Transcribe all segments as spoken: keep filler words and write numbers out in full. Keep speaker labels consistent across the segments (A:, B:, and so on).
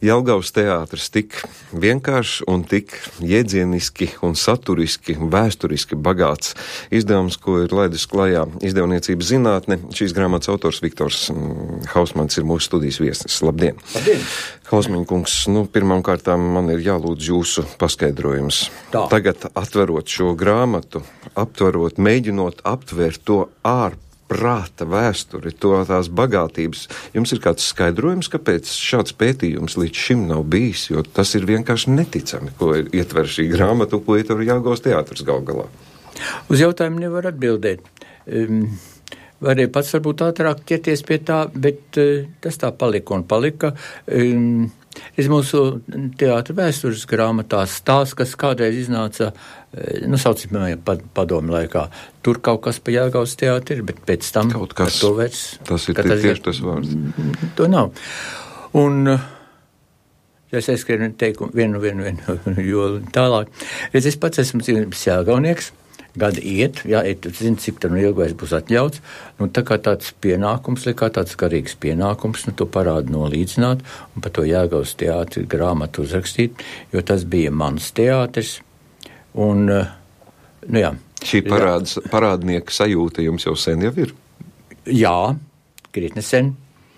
A: Jelgavas teātris tik vienkārši un tik jēdzieniski un saturiski, vēsturiski bagāts izdevums, ko ir laidis klajā izdevniecības zinātne. Šīs grāmatas autors Viktors Hausmans ir mūsu studijas viesis. Labdien!
B: Labdien!
A: Hausmaņa kungs, nu, pirmām kārtām man ir jālūdz jūsu paskaidrojums. Tā. Tagad atverot šo grāmatu, aptverot, mēģinot aptvert to ārpus prāta vēsturi, to tās bagātības. Jums ir kāds skaidrojums, kāpēc šāds pētījums līdz šim nav bijis, jo tas ir vienkārši neticami, ko ietver šī grāmata, ko ietver Jelgavas teātris gal galā.
B: Uz jautājumu nevar atbildēt. Um, varēja pats varbūt ātrāk ķerties pie tā, bet uh, tas tā palika un palika. Um, es mūsu teātra vēstures grāmatās tās, kas kādreiz iznāca, nu, saucamajā padomu laikā. Tur kaut kas pa Jelgavas teātri ir, bet pēc tam
A: kaut kas,
B: to vairs...
A: Tas ir tieši ir, tas vārds.
B: To nav. Un ja es aizskrienu teikumu vienu, vienu, vienu, jo tālāk. Redz, es pats esmu Jelgavnieks, gadi iet, jā, et, zinu, cik tad nu ilgais būs atļauts, nu, tā kā tāds pienākums, kā tāds garīgs pienākums, nu, to parādu nolīdzināt un par to Jelgavas teātri grāmatu uzrakstīt, jo tas bija mans teātris. Un, nu jā.
A: Šī parāds, parādnieka sajūta jums jau sen jau ir?
B: Jā, krietni sen.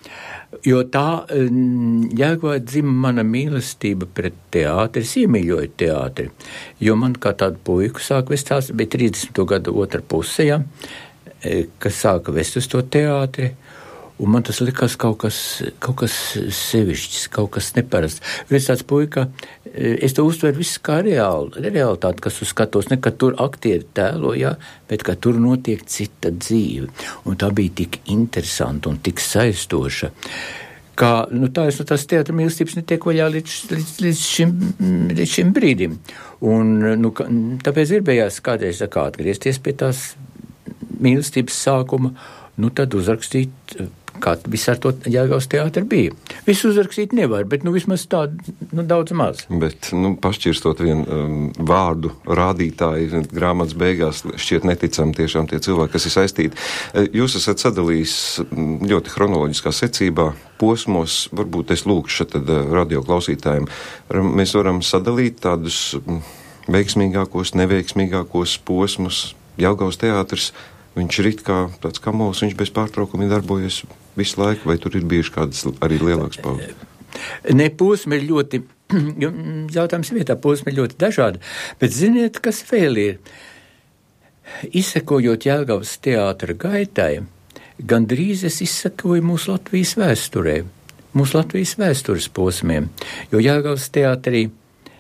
B: Jo tā Jelgavā dzima mana mīlestība pret teātri, es iemīļoju teātri, jo man kā tādu puiku sāka vest tās, bija trīsdesmito gadu otra puse, ja, kas sāka vest uz to teātri, un man tas likās kaut kas, kaut kas sevišķis, kaut kas neparasts. Es tāds puika, es to uztveru viss kā reāli, realitāti, kas uz skatos, ne, ka tur aktieri tēlo, jā, bet ka tur notiek cita dzīve. Un tā bija tik interesanta un tik saistoša, kā, nu tā es no tās teātra mīlestības netiek vaļā līdz, līdz, līdz, šim, līdz šim brīdim. Un, nu, tāpēc gribējās kādreiz kā atgriezties pie tās mīlestības sākuma, nu tad uzrakstīt, kā viss ar to Jelgavas teātri bija. Visu uzrakstīt nevar, bet nu vismaz tā, nu daudz maz.
A: Bet, nu, pašķirstot vienu um, vārdu rādītāju, grāmatas beigās šķiet neticami tiešām tie cilvēki, kas ir saistīti. Jūs esat sadalījis ļoti chronoloģiskā secībā, posmos, varbūt es lūkšu tad radio klausītājiem. Mēs varam sadalīt tādus veiksmīgākos, neveiksmīgākos posmus. Jelgavas teātris, viņš ir it kā tāds kamols, viņš bez pārtraukuma darbojas visu laiku, vai tur ir bijuši kādas arī lielākas pauzes?
B: Ne, posmi ir ļoti, jautājums vietā, posmi ir ļoti dažādi, bet ziniet, kas vēl ir? Izsekojot Jelgavas teātra gaitai, gandrīz es izsekoju mūsu Latvijas vēsturē, mūsu Latvijas vēstures posmiem, jo Jelgavas teātrī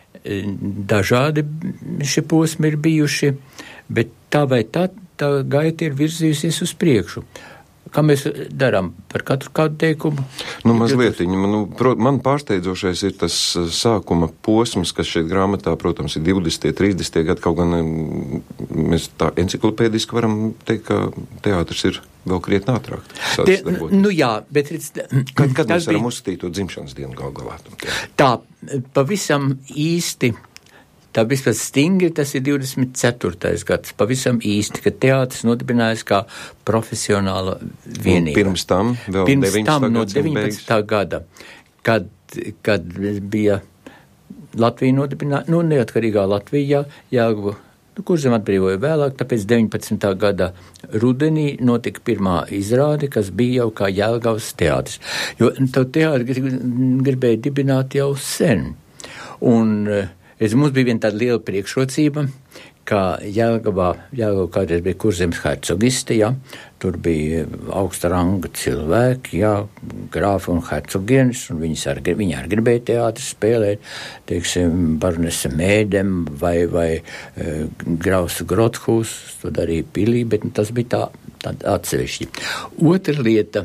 B: dažādi šie posmi ir bijuši, bet tā vai tā, tā gaita ir virzījusies uz priekšu. Kā mēs darām par katru kādu teikumu?
A: Nu, mazlietiņi. Nu, man pārsteidzošais ir tas sākuma posms, kas šeit grāmatā, protams, ir divdesmitie, trīsdesmitie gadi, kaut gan mēs tā enciklopēdiski varam teikt, ka teātris ir vēl krietni ātrāk.
B: Te, nu jā, bet...
A: Kad, kad mēs varam bija... uzstīt to dzimšanas dienu gal galā?
B: Tā, pavisam īsti... Tā vispār stingri, tas ir divdesmit ceturtais gads, pavisam īsti, kad teātris nodibinājas kā profesionāla vienība.
A: Un pirms tam, vēl
B: pirms tam no deviņpadsmitā gada, kad, kad bija Latvija nodibināta, nu, neatkarīgā Latvijā, Jelgava, nu, Kurzem atbrīvoja vēlāk, tāpēc deviņpadsmitā gada rudenī notika pirmā izrāde, kas bija jau kā Jelgavas teātris. Jo to teātri gribēja dibināt jau sen. Un es, mums bija viena tāda liela priekšrocība, ka Jelgavā, Jelgava kādreiz bija Kurzemes hercogiste, jā, tur bija augsta ranga cilvēki, jā, grāfi un hercogienes, un viņas ar, viņi arī gribēja teātri spēlēt, teiksim, baronese Mēdem vai, vai e, Grausa Grothūs, to darīja pilī, bet nu, tas bija tā, tā atsevišķi. Otra lieta,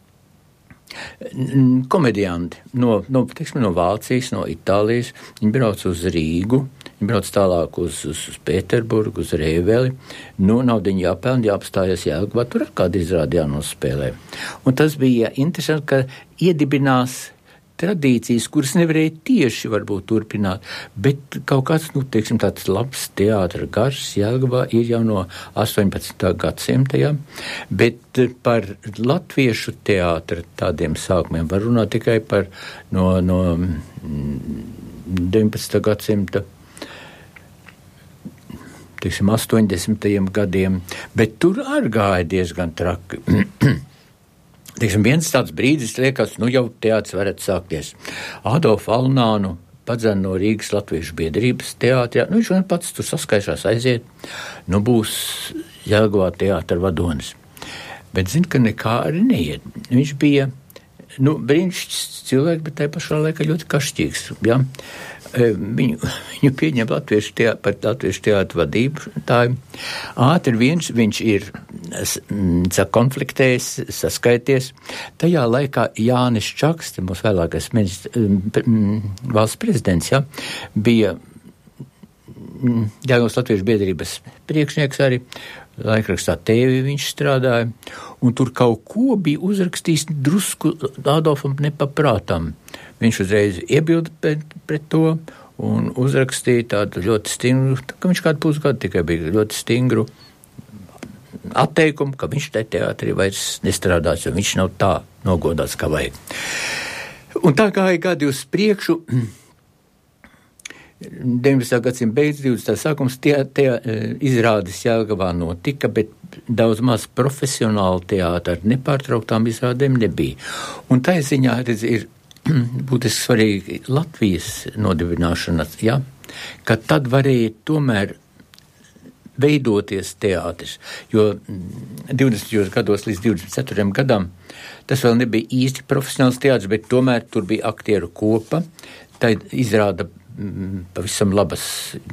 B: komedianti no, no, teiksim, no Vācijas, no Itālijas, viņi brauc uz Rīgu, viņi brauc tālāk uz, uz, uz Pēterburgu, uz Rēveli, nu, naudiņu jāpelna, jāapstājas Jelgavā, tur ar kādu izrādi jānospēlē. Un tas bija interesanti, ka iedibinās tradīcijas, kuras nevarēja tieši varbūt turpināt, bet kaut kāds, nu, teiksim, tāds labs teātra gars Jelgavā ir jau no astoņpadsmitā gadsimta, ja? Bet par latviešu teātra tādiem sākumiem var runāt tikai par no, no deviņpadsmitā gadsimta, teiksim, astoņdesmitajiem gadiem, bet tur arī gāja diezgan traki. Teiksim, viens tāds brīdis liekas, nu jau teātris varētu sākties. Adolfu Alnānu padzen no Rīgas Latviešu biedrības teātrā, nu viņš vien pats tur saskaišās aiziet, nu būs Jelgavā teātra vadonis. Bet zin, ka nekā arī neiet. Viņš bija, nu, brīnišķīgs cilvēks, bet tai pašā laikā ļoti kašķīgs, ja? Viņu, viņu pieņem latviešu teā, par latviešu teātru vadību. Tā ātri viens, viņš ir sakonfliktējis, saskaities. Tajā laikā Jānis Čakste, mūsu vēlākais valsts prezidents, ja, bija Jelgavas Latviešu biedrības priekšnieks arī, laikrakstā Tēvi viņš strādāja, un tur kaut ko bija uzrakstījis drusku Adolfam nepaprātam. Viņš uzreiz iebilda pret, pret to un uzrakstīja tādu ļoti stingru, ka viņš kādu pusgadu tikai bija ļoti stingru atteikumu, ka viņš te teātrī vairs nestrādās, jo viņš nav tā nogodāts, kā vajag. Un tā gāja gadi uz priekšu, deviņpadsmitā gadsimta beigas, divdesmitā sākums, tie, tie izrādes Jelgavā notika, bet daudz maz profesionāli teātri ar nepārtrauktām izrādēm nebija. Un tā ziņā, redz, ir būtiski svarīgi Latvijas nodibināšana, ja, ka tad varēja tomēr veidoties teātris, jo divdesmitajos gados līdz divdesmit ceturtajam gadam tas vēl nebija īsti profesionāls teātris, bet tomēr tur bija aktieru kopa, tā izrāda pavisam labas,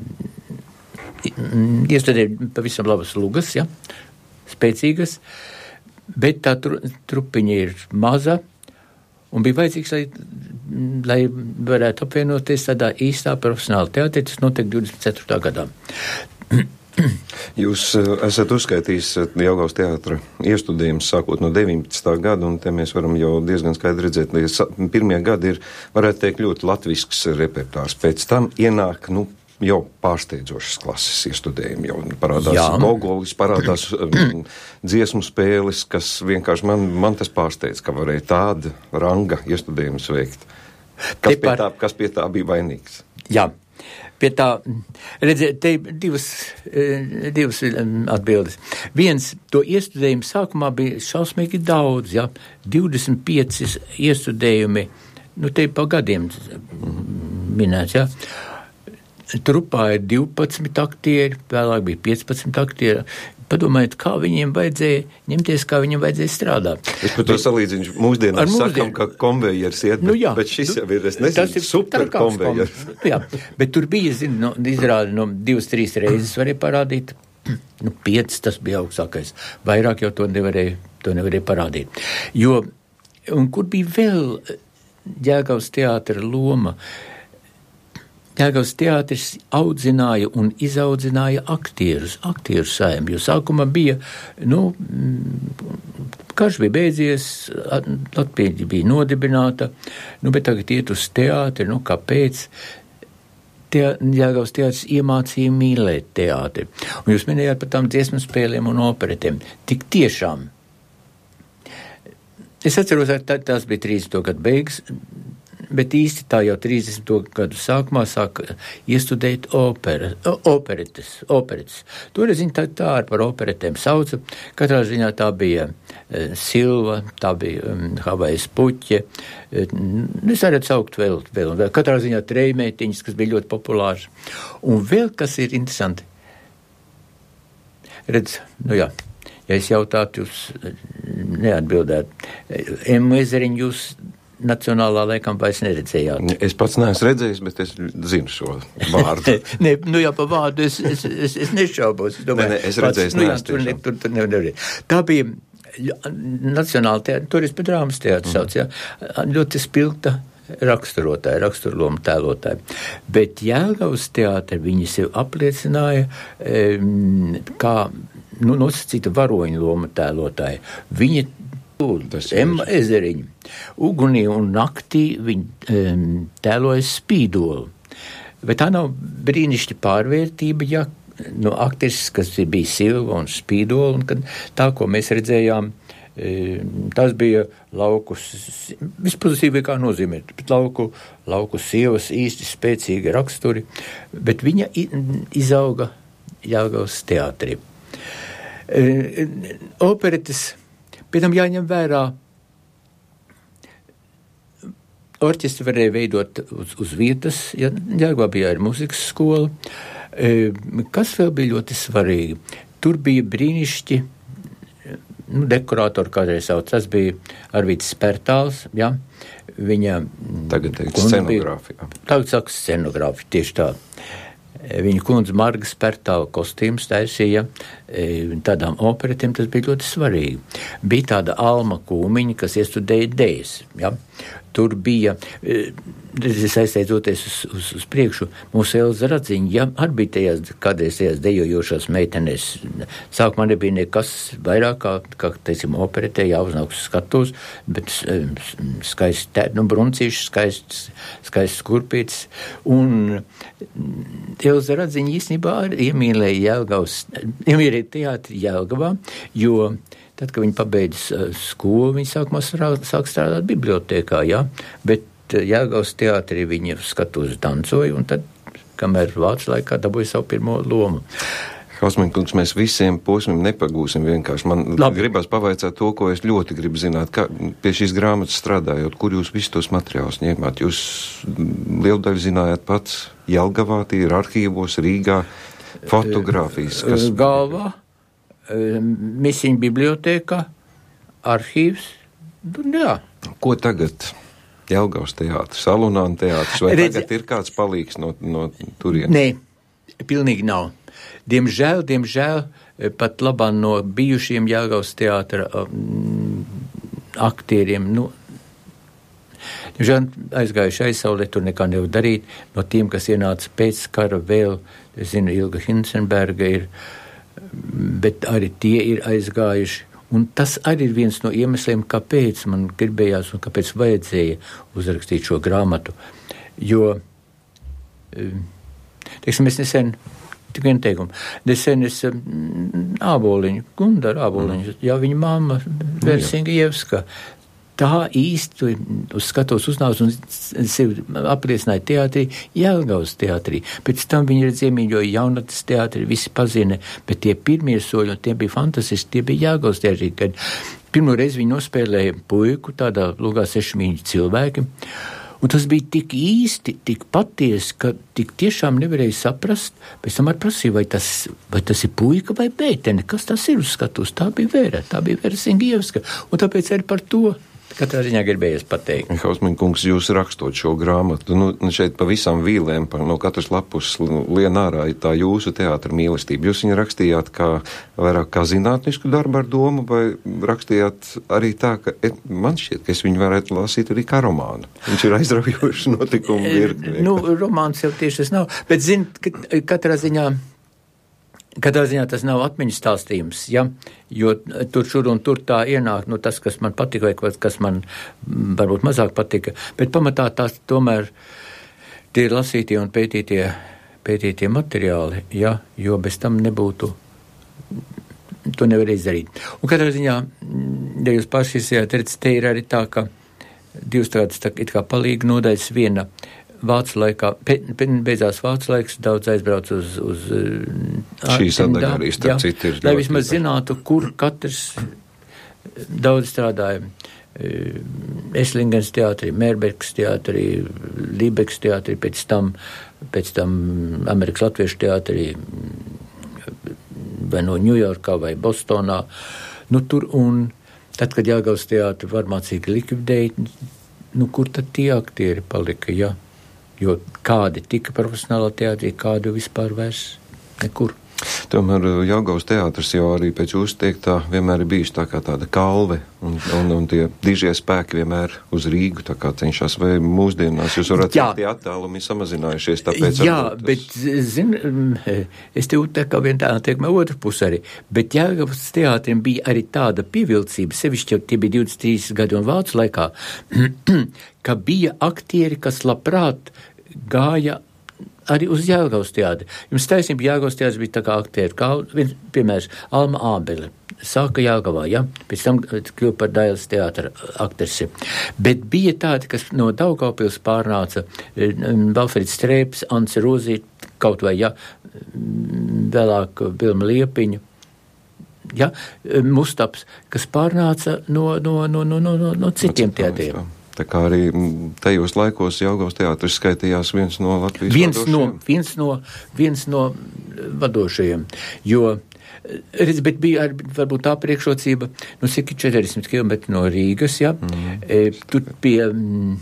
B: iestādēja pavisam labas lugas, ja, spēcīgas, bet tā tru, trupiņa ir maza, un bija vajadzīgs, lai, lai varētu apvienoties tādā īstā profesionāla teātrī, tas notiek divdesmit ceturtajā gadā.
A: Jūs esat uzskaitījis Jelgavas teātra iestudējumus sākot no deviņpadsmitā gada, un te mēs varam jau diezgan skaidri redzēt, ka pirmie gadi ir, varētu teikt, ļoti latvisks repertārs. Pēc tam ienāk, nu, jau pārsteidzošas klases iestudējumi, jau parādās Jā. Gogolis, parādās um, dziesmu spēles, kas vienkārši man, man tas pārsteidz, ka varēja tāda ranga iestudējumus veikt. Kas, pie tā, kas pie tā bija vainīgs?
B: Jā. Pie tā, redziet, te divas, divas atbildes. Viens, to iestudējumu sākumā bija šausmīgi daudz, ja, divdesmit pieci iestudējumi, nu te pa gadiem minēts, ja. Trupā ir divpadsmit aktieri, vēlāk bija piecpadsmit aktieri. Padomājiet, kā viņiem vajadzēja ņemties, kā viņiem vajadzēja strādāt.
A: Es par to salīdzinu, mūsdienās sakam, ka konvejers iet, bet, nu, jā, bet šis jau ir, es nezinu, super konvejers.
B: Jā, bet tur bija, zinu, no, izrādi no divas, trīs reizes varēja parādīt, nu, piecas tas bija augstākais. Vairāk jau to nevarēja, to nevarēja parādīt. Jo, un kur bija vēl Jelgavas teātra loma? Jelgavas teātris audzināja un izaudzināja aktierus, aktieru saimju, jo sākumā bija, nu, karš bija beidzies, Latvija bija nodibināta, nu, bet tagad iet uz teātri, nu, kāpēc? Te, Jelgavas teātris iemācīja mīlēt teātri. Un jūs minējāt par tām dziesmu spēlēm un operetēm. Tik tiešām. Es atceros, ka tās bija trīsdesmito gadu beigas, bet īsti tā jau trīsdesmito gadu sākumā sāka iestudēt opera, operetes, operetes. Toreiz viņa tā, tā par operetēm sauca. Katrā ziņā tā bija e, Silva, tā bija um, Havajas puķe. E, es varētu saukt vēl, vēl, vēl. Katrā ziņā trejmētiņas, kas bija ļoti populārs. Un vēl, kas ir interesanti. Redz, nu jā, ja es jautātu, jūs neatbildētu. Emu Ezeriņu jūs nacionālā laikam vairs neredzējāt.
A: Es pats neesmu redzējis, bet es zinu šo vārdu.
B: ne, nu jā, pa vārdu es, es, es, es nešaubos. Es domāju,
A: ne, ne, es redzēju,
B: nu jā, tur, ne, tur, tur nevar nevar. Tā bija nacionāla teātra, toreiz pa drāmas teātra sauc, jā, ļoti spilgta raksturotāja, raksturloma tēlotāja. Bet Jelgavas teātra viņi sev apliecināja kā, nu, nosacīta varoņu loma tēlotāja. Viņa Emma Ezeriņa. Ugunī un naktī viņa um, tēloja Spīdolu. Bet tā nav brīnišķi pārvērtība, ja no aktrises, kas bija Silva un Spīdola, un kad tā, ko mēs redzējām, tas bija lauku, vispozitīvi kā nozīmē, bet lauku, lauku sievas īsti spēcīgi raksturi, bet viņa izauga Jelgavas teātrī. Operetes, pēc tam jāņem vērā, orķestri varēja veidot uz, uz vietas, ja Jelgavā bija arī muzikas skola. Kas vēl bija ļoti svarīgi? Tur bija brīnišķi, nu, dekorātori kādreiz sauc, tas bija Arvīts Spērtāls, ja, viņa...
A: Tagad teikt scenogrāfija.
B: Tagad saka scenogrāfija, tieši tā. Viņa kundze Marga Spērtāla kostīmus taisīja tādām operetēm, tas bija ļoti svarīgi. Bija tāda Alma Kūmiņa, kas iestudēja dējas, ja. Tur bija, es aizsteidzoties uz, uz, uz priekšu, mūsu Elza Radziņa, ja, arī bija tajās, kādreiz tajās dejojošās meitenēs. Sākumā nebija nekas vairāk, kā, kā teicam, operetē, jāuznāk uz skatos, bet skaisti tēt, nu, bruncīši, skaists, skaists skurpīts. Un Elza Radziņa īstenībā arī iemīlēja Jelgavas, iemīlēja teātri Jelgavā, jo tad, kad viņi pabeidz skolu, viņi sākumā sāk strādāt bibliotēkā, jā, bet Jelgavas teātrī viņi skatos dancoja, un tad, kamēr vācu laikā dabūja savu pirmo lomu.
A: Hausmaņkungs, mēs visiem posmiem nepagūsim vienkārši. Man Labi. Gribas pavaicāt to, ko es ļoti gribu zināt, kā pie šīs grāmatas strādājot, kur jūs visus tos materiālus ņēmāt. Jūs lielu daļu zinājāt pats Jelgavā, tie ir arhīvos, Rīgā, fotogrāfijas. Kas...
B: Galvā. Misiņa bibliotēkā, arhīvs, jā.
A: Ko tagad Jelgavas teātris, Alunāna teātris, vai Redzi... tagad ir kāds palīgs no, no turienes?
B: Nē, pilnīgi nav. Diemžēl, diemžēl, pat labā no bijušiem Jelgavas teātra um, aktieriem, nu, diemžēl aizgājuši aizsaulē, tur nekā nevar darīt, no tiem, kas ienāca pēc kara vēl, es zinu, Ilga Hinsenberga ir, bet arī tie ir aizgājuši. Un tas arī ir viens no iemesliem, kāpēc man gribējās un kāpēc vajadzēja uzrakstīt šo grāmatu. Jo, teiksim, es nesen, tik vien teikumu, nesen es Āboliņu, Gundara Āboliņu, mm. jā, viņa mamma Versingievska, tā īsti uz skatos uznāca un sevi apliecināja teātrī, Jelgavas teātrī. Pēc tam viņi iemīļoja Jaunatnes teātrī, visi pazina, bet tie pirmie soļi, un tie bija fantastiski, tie bija Jelgavas teātrī, kad pirmo reizi viņi nospēlēja puiku, tādā lūgā sešmīņu cilvēki, un tas bija tik īsti, tik patiesi, ka tik tiešām nevarēja saprast, pēc tam arī prasīja, vai tas, vai tas ir puika vai meitene, kas tas ir uz skatos, tā bija Vēra, tā bija Vēra Singievska, un tāpēc arī par to katrā ziņā gribējies pateikt.
A: Hausmaņkungs, jūs rakstot šo grāmatu, nu, šeit pa visām vīlēm, pa, no katras lapus lien ārā ir tā jūsu teātra mīlestība. Jūs viņu rakstījāt kā, vairāk kā zinātnisku darbu ar domu, vai rakstījāt arī tā, ka et, man šķiet, ka es viņu varētu lasīt arī kā romānu. Viņš ir aizraujošs notikumu virkni.
B: Nu, romāns jau tieši tas nav, bet zin, katrā ziņā Katrā ziņā tas nav atmiņas stāstījums, ja? Jo tur šur un tur tā ienāk, nu tas, kas man patika, vai kas man varbūt mazāk patika, bet pamatā tās tomēr tie ir lasītie un pētītie, pētītie materiāli, ja? Jo bez tam nebūtu, to nevar izdarīt. Un katrā ziņā, ja jūs paši esat redzat, te ir arī tā, ka divas tādas tā, it kā palīgi nodaļas viena, Vācu laikā, beidzās Vācu laiks, daudz aizbrauc uz... uz
A: šī sadaļa arī starp citu ir.
B: Lai vismaz zinātu, kur katrs daudz strādāja. Eslingens teātrī, Mērbergs teātrī, Lībeks teātrī, pēc tam, pēc tam Amerikas Latviešu teātrī, vai no Ņujorkā vai Bostonā. Nu tur, un tad, kad Jelgavas teātri varmācīgi likvidēja, nu kur tad tie aktieri palika, jā? Jo kādi tika profesionālā teātrī, kādu vispār vairs nekur.
A: Tomēr Jelgavas teātris jau arī pēc jūsu teiktā vienmēr ir bijuši tā kā tāda kalve, un, un, un tie dižie spēki vienmēr uz Rīgu tā kā cenšas, vai mūsdienās jūs varat teikt, tie attālumi samazinājušies, tāpēc...
B: Jā, bet, zin, es tev tā kā vien tā teikmē otru pusi arī, bet Jelgavas teātrim bija arī tāda pievilcība, sevišķi jau tie bija divdesmit trīs gadi un vācu laikā, ka bija aktieri, kas labprāt gāja arī uz Jelgavas teātri. Jums taisnība, Jelgavas teātris bija tā kā aktieri, kā, viens, piemērs, Alma Ābele, sāka Jelgavā, ja, pēc tam kļuva par Dailes teātra aktrisi. Bet bija tādi, kas no Daugavpils pārnāca, Valfrids Strēps, Ance Rozīt, kaut vai, ja, vēlāk Vilma Liepiņa, ja, Mustaps, kas pārnāca no, no, no, no, no, no citiem teātriem.
A: Tā kā arī tajos laikos Jelgavas teātris skaitījās viens no Latvijas
B: viens
A: vadošajiem.
B: No, viens, no, viens no vadošajiem, jo, redz, bet bija ar, varbūt tā priekšrocība, nu, cik četrdesmit kilometri no Rīgas, ja, mm. e, tur pie m,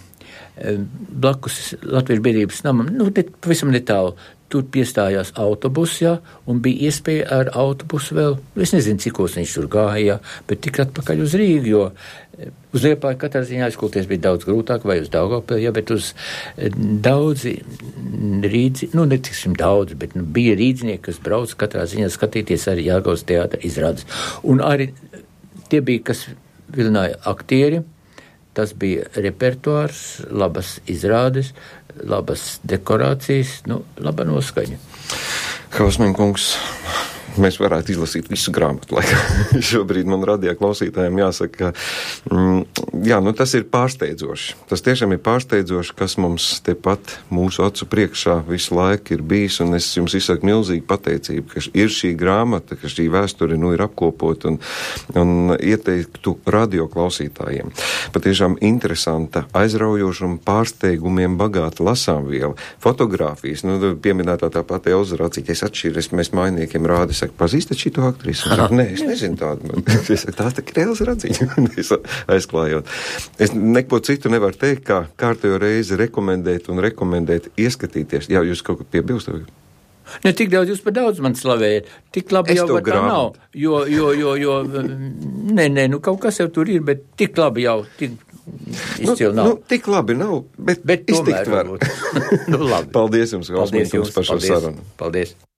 B: blakus Latvijas biedrības namam, nu, te, pavisam netālu, tur piestājās autobus, jā, un bija iespēja ar autobusu vēl, es nezinu, cikos viņš tur gāja, bet tik atpakaļ uz Rīgu, jo uz Liepāju katrā ziņā aizkulties bija daudz grūtāk, vai uz Daugavpili, jā, bet uz daudzi rīdzi, nu, netiksim daudz, bet nu, bija rīdznieki, kas brauc katrā ziņā skatīties arī Jelgavas teātra izrādes. Un arī tie bija, kas vilināja aktieri, tas bija repertuārs, labas izrādes, labas dekorācijas, nu, laba noskaņa.
A: Kausmiņkungs, mēs varētu izlasīt visu grāmatu, lai šobrīd man radio klausītājiem jāsaka, ka mm, jā, nu tas ir pārsteidzoši. Tas tiešām ir pārsteidzoši, kas mums tepat mūsu acu priekšā visu laiku ir bijis, un es jums izsaku milzīgi pateicību, ka ir šī grāmata, ka šī vēsture, nu, ir apkopot un, un ieteiktu radio klausītājiem. Patiešām interesanta, aizraujoša un pārsteigumiem bagāta lasāmviela, fotogrāfijas, nu, pieminētā tā pati Elza Racīte, es atšķiries, mēs mainiekiem rādi, saka, pazīstat šito aktrisu? Nē, es nezinu tādu. Es saku, tā tā ir Elza Racīte, aizklājot. Es neko citu nevaru teikt, kā kārtējo reizi rekomendēt un rekomendēt ieskatīties. Jā, jūs kaut ko piebilstat?
B: Ne tik daudz jūs par daudz man slavējat, tik labi es jau var tā nav, jo, jo, jo, jo, nē, nē, nu kaut kas jau tur ir, bet tik labi jau, tik izcili nav.
A: Nu, tik labi nav, bet, bet iztikt var.
B: Nu, labi.
A: Paldies jums, Kausmiņkungs, par šo sarunu.
B: Paldies.